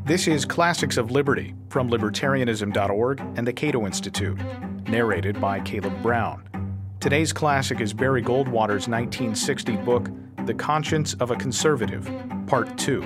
This is Classics of Liberty from Libertarianism.org and the Cato Institute, narrated by Caleb Brown. Today's classic is Barry Goldwater's 1960 book, The Conscience of a Conservative, Part 2.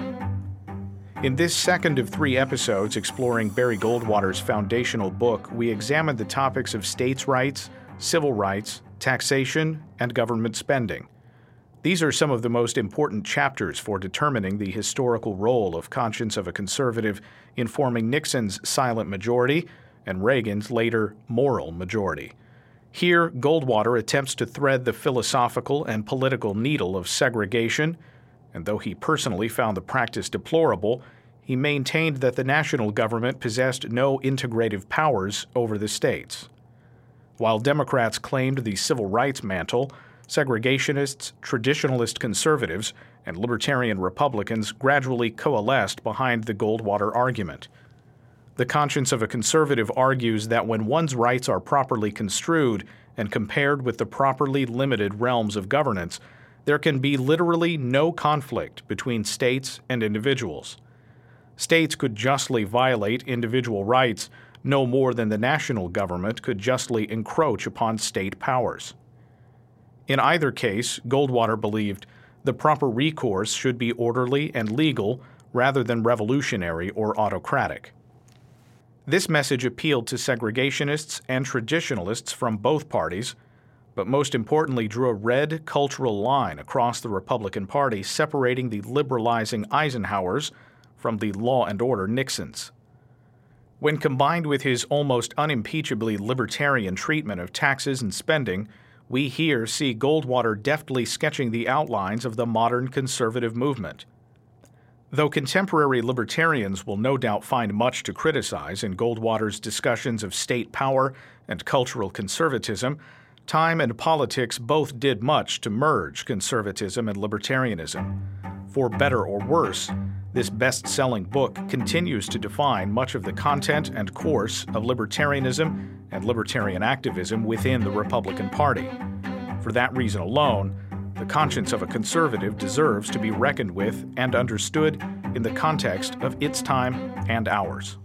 In this second of 3 episodes exploring Barry Goldwater's foundational book, we examine the topics of states' rights, civil rights, taxation, and government spending. These are some of the most important chapters for determining the historical role of Conscience of a Conservative in forming Nixon's silent majority and Reagan's later moral majority. Here, Goldwater attempts to thread the philosophical and political needle of segregation, and though he personally found the practice deplorable, he maintained that the national government possessed no integrative powers over the states. While Democrats claimed the civil rights mantle, segregationists, traditionalist conservatives, and libertarian Republicans gradually coalesced behind the Goldwater argument. The Conscience of a Conservative argues that when one's rights are properly construed and compared with the properly limited realms of governance, there can be literally no conflict between states and individuals. States could justly violate individual rights no more than the national government could justly encroach upon state powers. In either case, Goldwater believed the proper recourse should be orderly and legal rather than revolutionary or autocratic. This message appealed to segregationists and traditionalists from both parties, but most importantly drew a red cultural line across the Republican Party separating the liberalizing Eisenhowers from the law and order Nixons. When combined with his almost unimpeachably libertarian treatment of taxes and spending, we here see Goldwater deftly sketching the outlines of the modern conservative movement. Though contemporary libertarians will no doubt find much to criticize in Goldwater's discussions of state power and cultural conservatism, time and politics both did much to merge conservatism and libertarianism. For better or worse, this best-selling book continues to define much of the content and course of libertarianism and libertarian activism within the Republican Party. For that reason alone, the Conscience of a Conservative deserves to be reckoned with and understood in the context of its time and ours.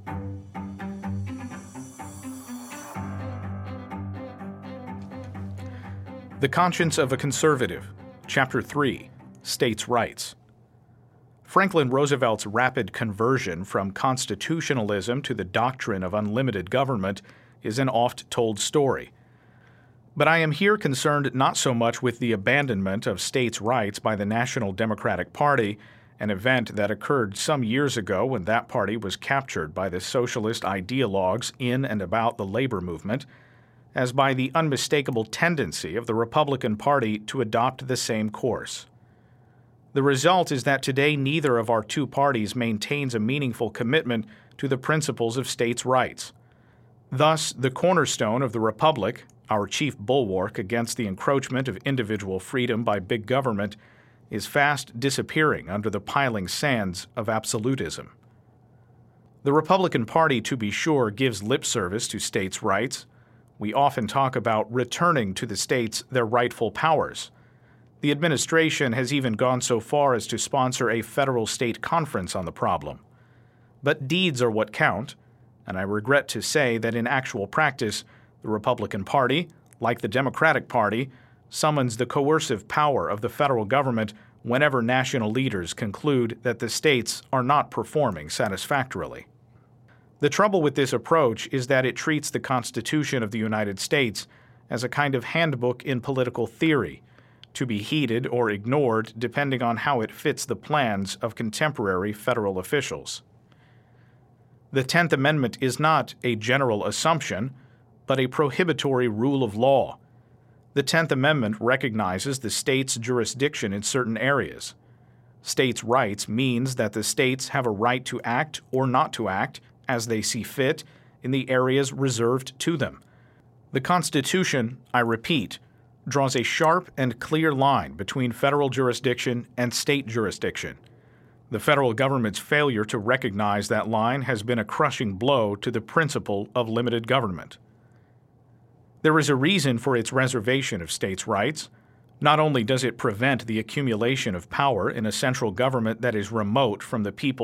The Conscience of a Conservative, Chapter 3, States' Rights. Franklin Roosevelt's rapid conversion from constitutionalism to the doctrine of unlimited government is an oft-told story. But I am here concerned not so much with the abandonment of states' rights by the National Democratic Party, an event that occurred some years ago when that party was captured by the socialist ideologues in and about the labor movement, as by the unmistakable tendency of the Republican Party to adopt the same course. The result is that today neither of our two parties maintains a meaningful commitment to the principles of states' rights. Thus, the cornerstone of the Republic, our chief bulwark against the encroachment of individual freedom by big government, is fast disappearing under the piling sands of absolutism. The Republican Party, to be sure, gives lip service to states' rights. We often talk about returning to the states their rightful powers. The administration has even gone so far as to sponsor a federal-state conference on the problem. But deeds are what count, and I regret to say that in actual practice, the Republican Party, like the Democratic Party, summons the coercive power of the federal government whenever national leaders conclude that the states are not performing satisfactorily. The trouble with this approach is that it treats the Constitution of the United States as a kind of handbook in political theory, to be heeded or ignored depending on how it fits the plans of contemporary federal officials. The 10th Amendment is not a general assumption, but a prohibitory rule of law. The 10th Amendment recognizes the state's jurisdiction in certain areas. States' rights means that the states have a right to act or not to act as they see fit in the areas reserved to them. The Constitution, I repeat, draws a sharp and clear line between federal jurisdiction and state jurisdiction. The federal government's failure to recognize that line has been a crushing blow to the principle of limited government. There is a reason for its reservation of states' rights. Not only does it prevent the accumulation of power in a central government that is remote from the people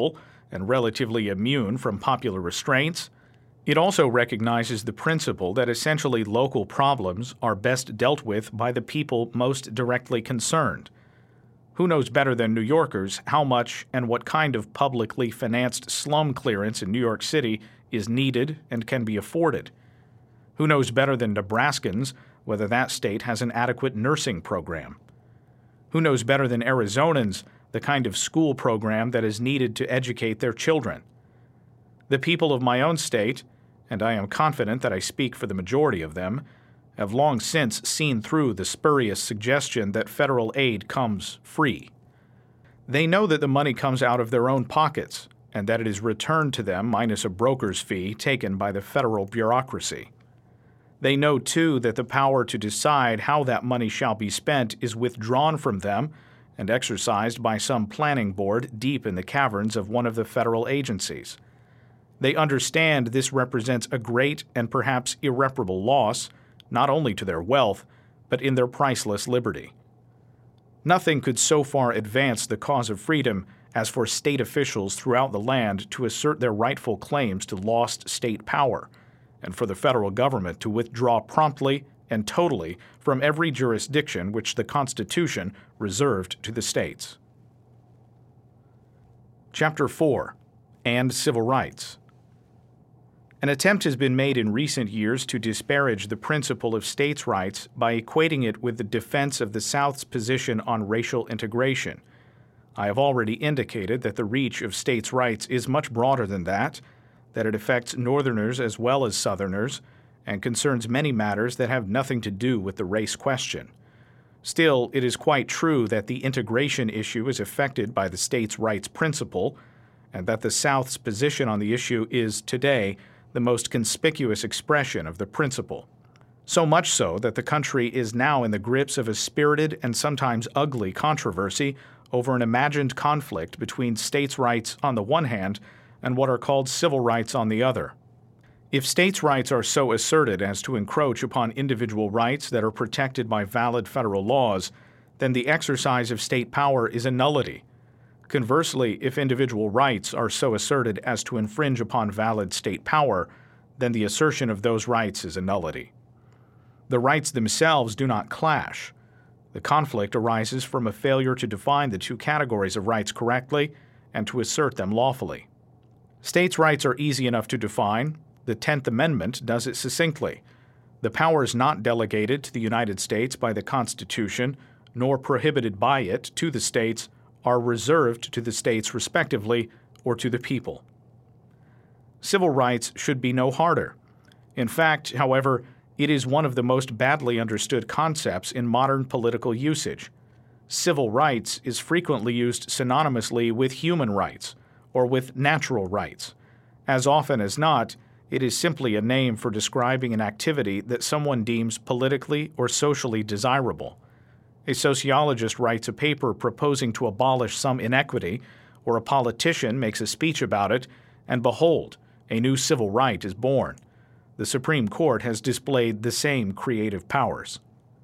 and relatively immune from popular restraints, it also recognizes the principle that essentially local problems are best dealt with by the people most directly concerned. Who knows better than New Yorkers how much and what kind of publicly financed slum clearance in New York City is needed and can be afforded? Who knows better than Nebraskans whether that state has an adequate nursing program? Who knows better than Arizonans the kind of school program that is needed to educate their children? The people of my own state, and I am confident that I speak for the majority of them, have long since seen through the spurious suggestion that federal aid comes free. They know that the money comes out of their own pockets and that it is returned to them minus a broker's fee taken by the federal bureaucracy. They know, too, that the power to decide how that money shall be spent is withdrawn from them and exercised by some planning board deep in the caverns of one of the federal agencies. They understand this represents a great and perhaps irreparable loss, not only to their wealth, but in their priceless liberty. Nothing could so far advance the cause of freedom as for state officials throughout the land to assert their rightful claims to lost state power, and for the federal government to withdraw promptly and totally from every jurisdiction which the Constitution reserved to the states. Chapter 4. And Civil Rights. An attempt has been made in recent years to disparage the principle of states' rights by equating it with the defense of the South's position on racial integration. I have already indicated that the reach of states' rights is much broader than that it affects Northerners as well as Southerners, and concerns many matters that have nothing to do with the race question. Still, it is quite true that the integration issue is affected by the states' rights principle, and that the South's position on the issue is, today, the most conspicuous expression of the principle. So much so that the country is now in the grips of a spirited and sometimes ugly controversy over an imagined conflict between states' rights on the one hand and what are called civil rights on the other. If states' rights are so asserted as to encroach upon individual rights that are protected by valid federal laws, then the exercise of state power is a nullity. Conversely, if individual rights are so asserted as to infringe upon valid state power, then the assertion of those rights is a nullity. The rights themselves do not clash. The conflict arises from a failure to define the two categories of rights correctly and to assert them lawfully. States' rights are easy enough to define. The 10th Amendment does it succinctly. The powers not delegated to the United States by the Constitution, nor prohibited by it to the states, are reserved to the states respectively or to the people. Civil rights should be no harder. In fact, however, it is one of the most badly understood concepts in modern political usage. Civil rights is frequently used synonymously with human rights or with natural rights. As often as not, it is simply a name for describing an activity that someone deems politically or socially desirable. A sociologist writes a paper proposing to abolish some inequity, or a politician makes a speech about it, and behold, a new civil right is born. The Supreme Court has displayed the same creative powers.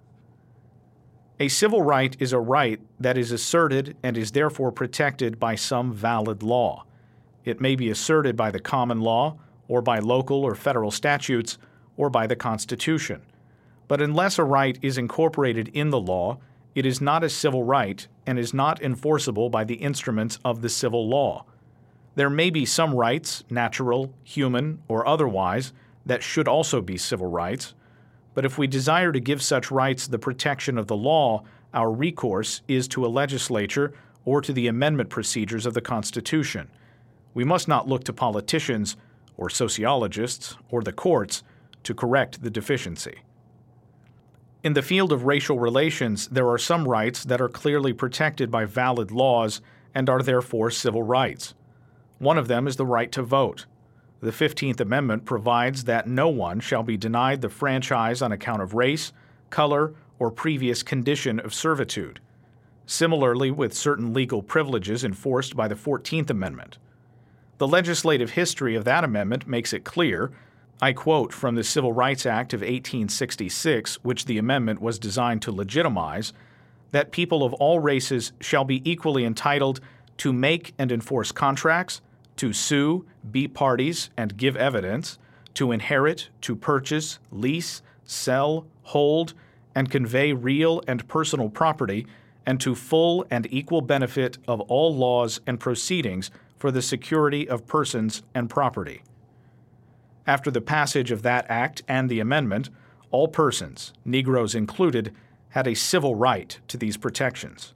A civil right is a right that is asserted and is therefore protected by some valid law. It may be asserted by the common law, or by local or federal statutes, or by the Constitution. But unless a right is incorporated in the law, it is not a civil right and is not enforceable by the instruments of the civil law. There may be some rights, natural, human, or otherwise, that should also be civil rights, but if we desire to give such rights the protection of the law, our recourse is to a legislature or to the amendment procedures of the Constitution. We must not look to politicians or sociologists or the courts to correct the deficiency. In the field of racial relations, there are some rights that are clearly protected by valid laws and are therefore civil rights. One of them is the right to vote. The 15th Amendment provides that no one shall be denied the franchise on account of race, color, or previous condition of servitude. Similarly, with certain legal privileges enforced by the 14th Amendment. The legislative history of that amendment makes it clear, I quote from the Civil Rights Act of 1866, which the amendment was designed to legitimize, that people of all races shall be equally entitled to make and enforce contracts, to sue, be parties, and give evidence, to inherit, to purchase, lease, sell, hold, and convey real and personal property, and to full and equal benefit of all laws and proceedings for the security of persons and property. After the passage of that act and the amendment, all persons, Negroes included, had a civil right to these protections.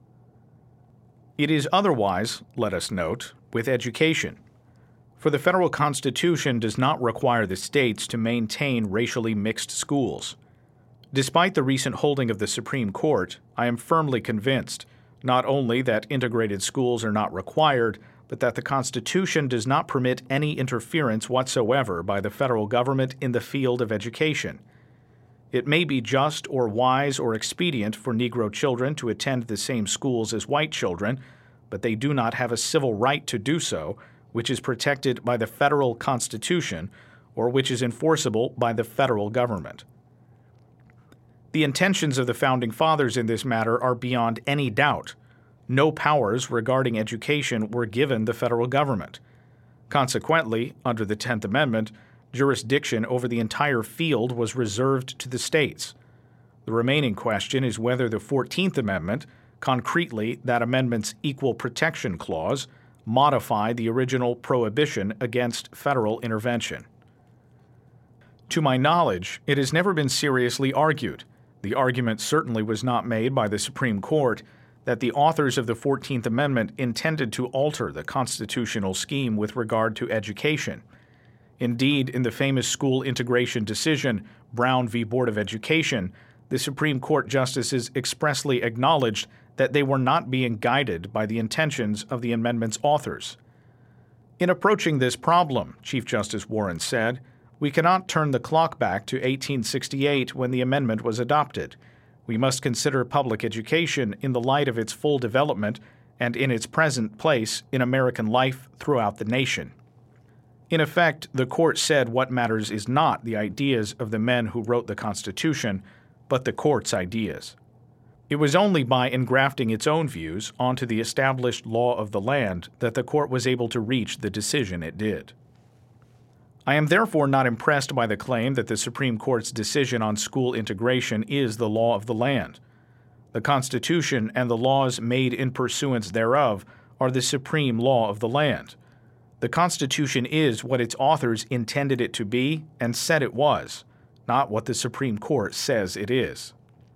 It is otherwise, let us note, with education. For the federal Constitution does not require the states to maintain racially mixed schools. Despite the recent holding of the Supreme Court, I am firmly convinced not only that integrated schools are not required, but that the Constitution does not permit any interference whatsoever by the federal government in the field of education. It may be just or wise or expedient for Negro children to attend the same schools as white children, but they do not have a civil right to do so, which is protected by the federal Constitution or which is enforceable by the federal government. The intentions of the Founding Fathers in this matter are beyond any doubt. No powers regarding education were given the federal government. Consequently, under the 10th Amendment, jurisdiction over the entire field was reserved to the states. The remaining question is whether the 14th Amendment, concretely that amendment's Equal Protection Clause, modified the original prohibition against federal intervention. To my knowledge, it has never been seriously argued. The argument certainly was not made by the Supreme Court that the authors of the 14th Amendment intended to alter the constitutional scheme with regard to education. Indeed, in the famous school integration decision, Brown v. Board of Education, the Supreme Court justices expressly acknowledged that they were not being guided by the intentions of the amendment's authors. In approaching this problem, Chief Justice Warren said, we cannot turn the clock back to 1868 when the amendment was adopted. We must consider public education in the light of its full development and in its present place in American life throughout the nation. In effect, the court said what matters is not the ideas of the men who wrote the Constitution, but the court's ideas. It was only by engrafting its own views onto the established law of the land that the court was able to reach the decision it did. I am therefore not impressed by the claim that the Supreme Court's decision on school integration is the law of the land. The Constitution and the laws made in pursuance thereof are the supreme law of the land. The Constitution is what its authors intended it to be and said it was, not what the Supreme Court says it is.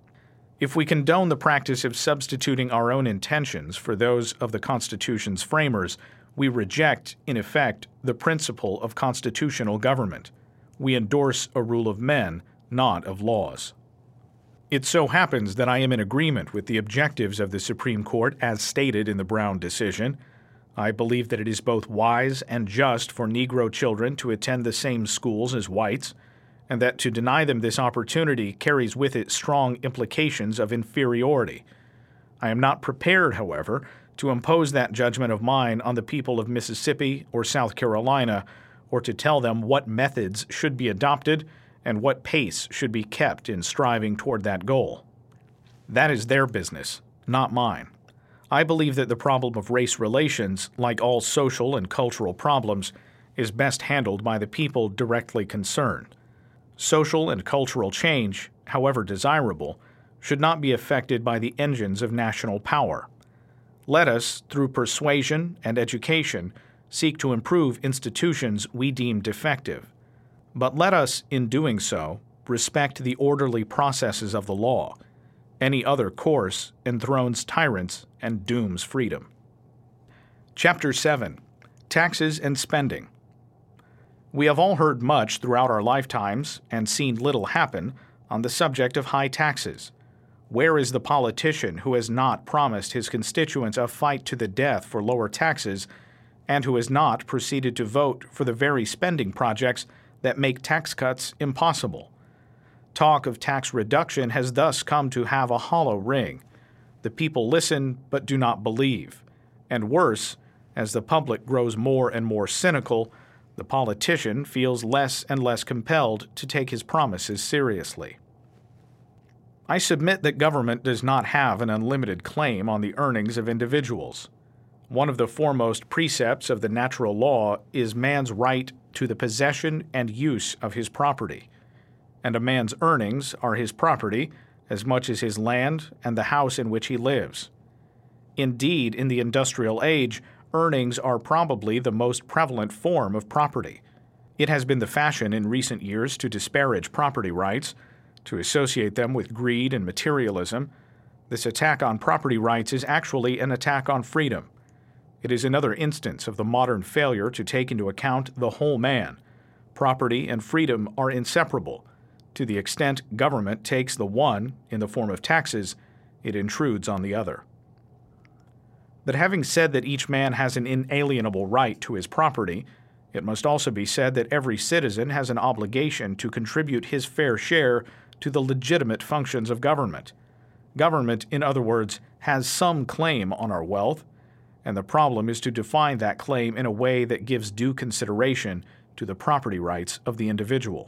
If we condone the practice of substituting our own intentions for those of the Constitution's framers, we reject, in effect, the principle of constitutional government. We endorse a rule of men, not of laws. It so happens that I am in agreement with the objectives of the Supreme Court as stated in the Brown decision. I believe that it is both wise and just for Negro children to attend the same schools as whites, and that to deny them this opportunity carries with it strong implications of inferiority. I am not prepared, however, to impose that judgment of mine on the people of Mississippi or South Carolina, or to tell them what methods should be adopted and what pace should be kept in striving toward that goal. That is their business, not mine. I believe that the problem of race relations, like all social and cultural problems, is best handled by the people directly concerned. Social and cultural change, however desirable, should not be affected by the engines of national power. Let us, through persuasion and education, seek to improve institutions we deem defective. But let us, in doing so, respect the orderly processes of the law. Any other course enthrones tyrants and dooms freedom. Chapter 7. Taxes and Spending. We have all heard much throughout our lifetimes and seen little happen on the subject of high taxes. Where is the politician who has not promised his constituents a fight to the death for lower taxes and who has not proceeded to vote for the very spending projects that make tax cuts impossible? Talk of tax reduction has thus come to have a hollow ring. The people listen but do not believe. And worse, as the public grows more and more cynical, the politician feels less and less compelled to take his promises seriously. I submit that government does not have an unlimited claim on the earnings of individuals. One of the foremost precepts of the natural law is man's right to the possession and use of his property, and a man's earnings are his property as much as his land and the house in which he lives. Indeed, in the industrial age, earnings are probably the most prevalent form of property. It has been the fashion in recent years to disparage property rights, to associate them with greed and materialism. This attack on property rights is actually an attack on freedom. It is another instance of the modern failure to take into account the whole man. Property and freedom are inseparable. To the extent government takes the one, in the form of taxes, it intrudes on the other. But having said that each man has an inalienable right to his property, it must also be said that every citizen has an obligation to contribute his fair share to the legitimate functions of government. Government, in other words, has some claim on our wealth, and the problem is to define that claim in a way that gives due consideration to the property rights of the individual.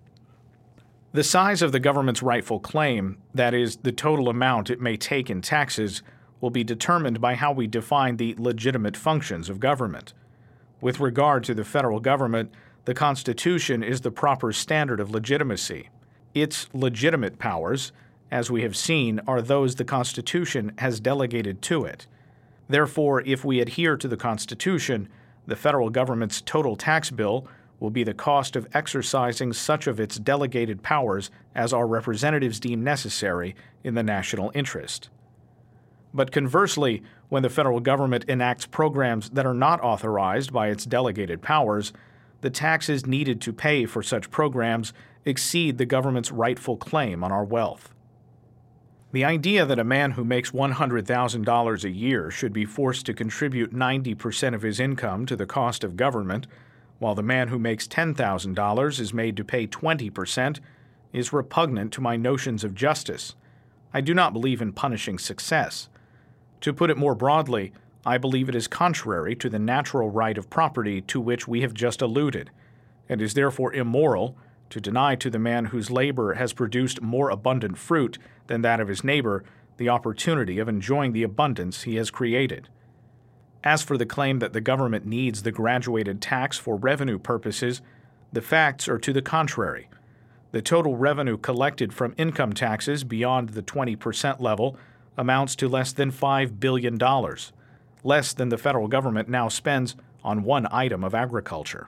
The size of the government's rightful claim, that is, the total amount it may take in taxes, will be determined by how we define the legitimate functions of government. With regard to the federal government, the Constitution is the proper standard of legitimacy. Its legitimate powers, as we have seen, are those the Constitution has delegated to it. Therefore, if we adhere to the Constitution, the federal government's total tax bill will be the cost of exercising such of its delegated powers as our representatives deem necessary in the national interest. But conversely, when the federal government enacts programs that are not authorized by its delegated powers, the taxes needed to pay for such programs exceed the government's rightful claim on our wealth. The idea that a man who makes $100,000 a year should be forced to contribute 90% of his income to the cost of government, while the man who makes $10,000 is made to pay 20%, is repugnant to my notions of justice. I do not believe in punishing success. To put it more broadly, I believe it is contrary to the natural right of property to which we have just alluded, and is therefore immoral to deny to the man whose labor has produced more abundant fruit than that of his neighbor the opportunity of enjoying the abundance he has created. As for the claim that the government needs the graduated tax for revenue purposes, the facts are to the contrary. The total revenue collected from income taxes beyond the 20% level amounts to less than $5 billion, less than the federal government now spends on one item of agriculture.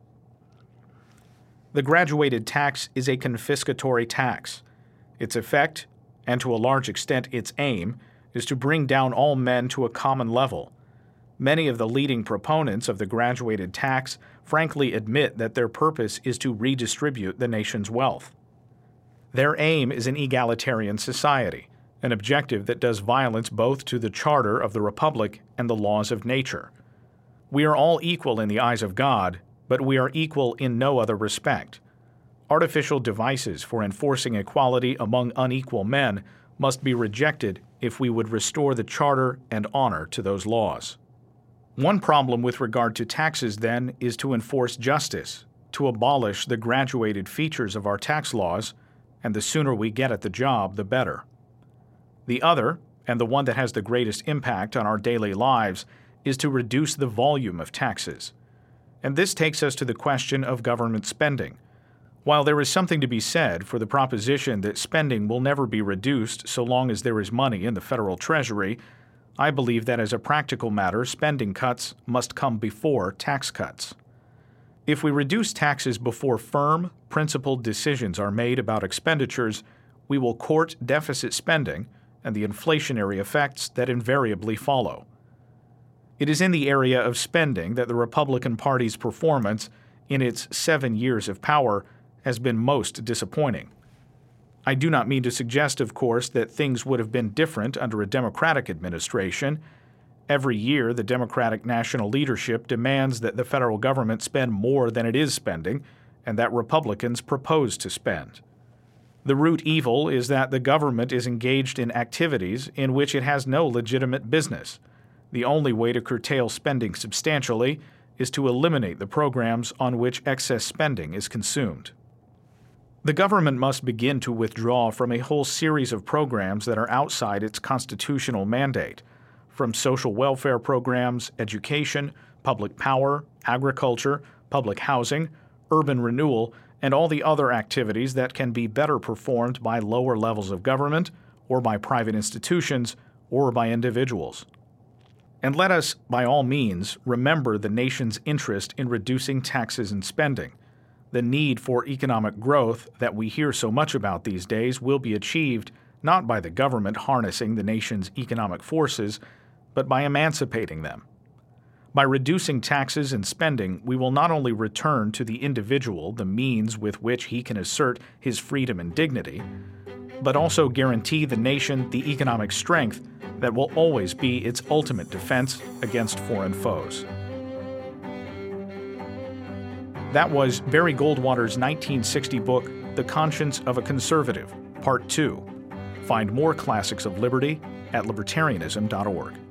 The graduated tax is a confiscatory tax. Its effect, and to a large extent its aim, is to bring down all men to a common level. Many of the leading proponents of the graduated tax frankly admit that their purpose is to redistribute the nation's wealth. Their aim is an egalitarian society, an objective that does violence both to the charter of the republic and the laws of nature. We are all equal in the eyes of God, but we are equal in no other respect. Artificial devices for enforcing equality among unequal men must be rejected if we would restore the charter and honor to those laws. One problem with regard to taxes, then, is to enforce justice, to abolish the graduated features of our tax laws, and the sooner we get at the job, the better. The other, and the one that has the greatest impact on our daily lives, is to reduce the volume of taxes. And this takes us to the question of government spending. While there is something to be said for the proposition that spending will never be reduced so long as there is money in the federal treasury, I believe that as a practical matter, spending cuts must come before tax cuts. If we reduce taxes before firm, principled decisions are made about expenditures, we will court deficit spending and the inflationary effects that invariably follow. It is in the area of spending that the Republican Party's performance in its 7 years of power has been most disappointing. I do not mean to suggest, of course, that things would have been different under a Democratic administration. Every year, the Democratic national leadership demands that the federal government spend more than it is spending, and that Republicans propose to spend. The root evil is that the government is engaged in activities in which it has no legitimate business. The only way to curtail spending substantially is to eliminate the programs on which excess spending is consumed. The government must begin to withdraw from a whole series of programs that are outside its constitutional mandate. from social welfare programs, education, public power, agriculture, public housing, urban renewal, and all the other activities that can be better performed by lower levels of government or by private institutions or by individuals. And let us, by all means, remember the nation's interest in reducing taxes and spending. The need for economic growth that we hear so much about these days will be achieved not by the government harnessing the nation's economic forces, but by emancipating them. By reducing taxes and spending, we will not only return to the individual the means with which he can assert his freedom and dignity, but also guarantee the nation the economic strength that will always be its ultimate defense against foreign foes. That was Barry Goldwater's 1960 book, The Conscience of a Conservative, Part 2. Find more classics of liberty at libertarianism.org.